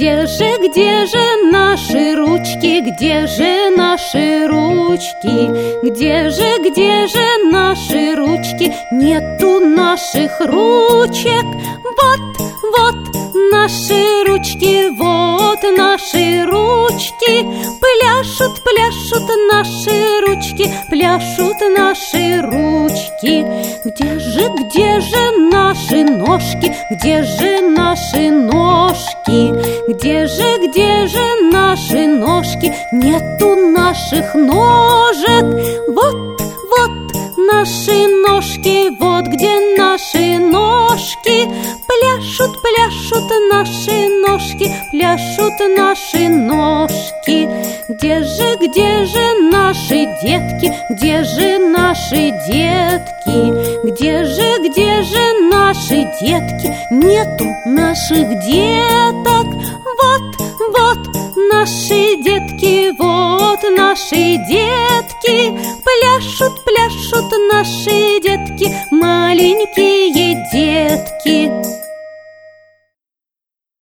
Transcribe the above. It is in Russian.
где же наши ручки, где же наши ручки? Где же наши ручки? Нету наших ручек. Вот наши ручки, вот наши ручки. Пляшут наши ручки, пляшут наши ручки. Где же наши ножки, где же наши ножки? Где же наши ножки? Нету наших ножек. Вот наши ножки, вот где наши ножки. Пляшут наши ножки, пляшут наши ножки. Где же наши детки, где же наши детки? Где же наши детки? Нету наших деток. Вот наши детки, вот наши детки. Пляшут наши детки, маленькие